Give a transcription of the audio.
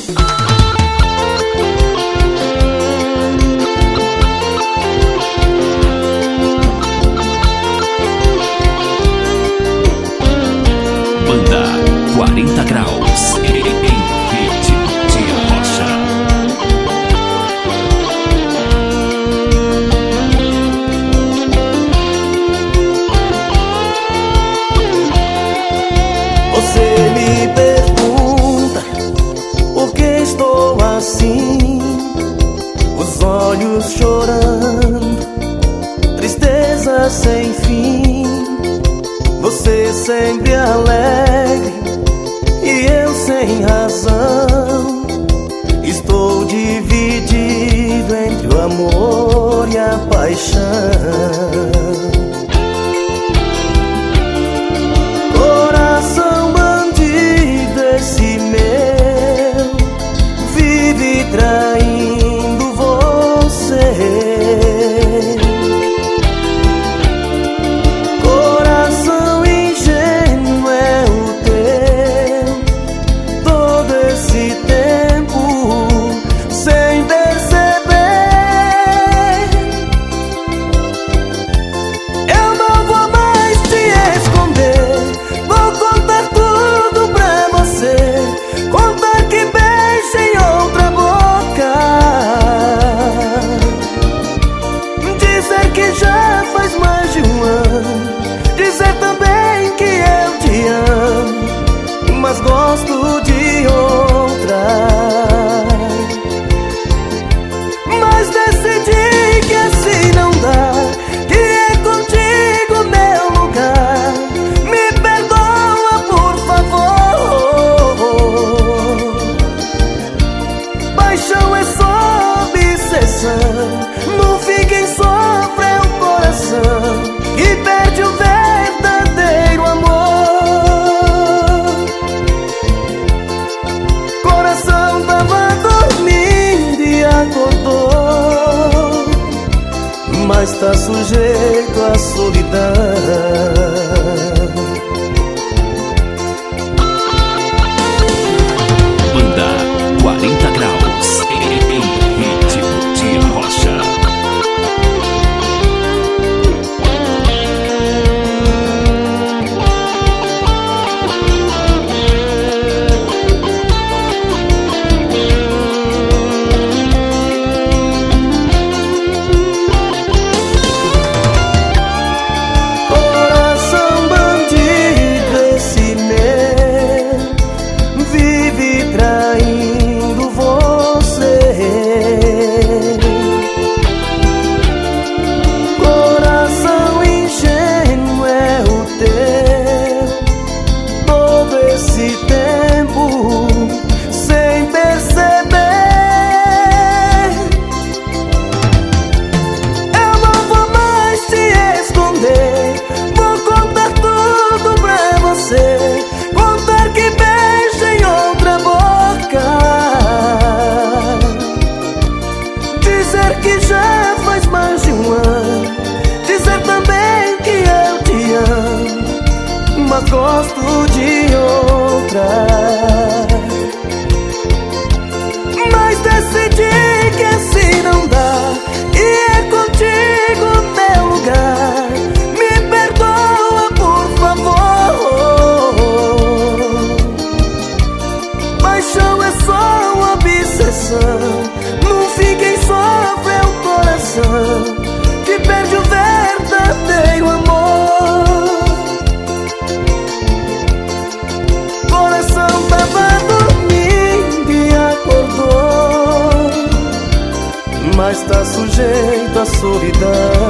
Banda 40 Graus em ritmo de rocha. Você me pergunta por que estou assim, os olhos chorando, tristeza sem fim. Você sempre alegre e eu sem razão. Estou dividido entre o amor e a paixão. Coração bandido esse meu, vive traindo você. Dizer também que eu te amo, mas gosto de outra. Mas decidi que assim não dá, que é contigo meu lugar. Me perdoa, por favor. Paixão é só obsessão, no fim quem sofre é o coração e perde o verdadeiro amor. Coração tava dormindo e acordou, mas tá sujeito à solidão. Banda 40 Graus em ritmo de rocha. Que já faz mais de um ano, dizer também que eu te amo, mas gosto de outra. Mas decidi que assim não dá, e é contigo meu lugar. Me perdoa, por favor. Paixão é só obsessão, no fim quem sofre é o coração que perde o verdadeiro amor. Coração tava dormindo e acordou, mas tá sujeito à solidão.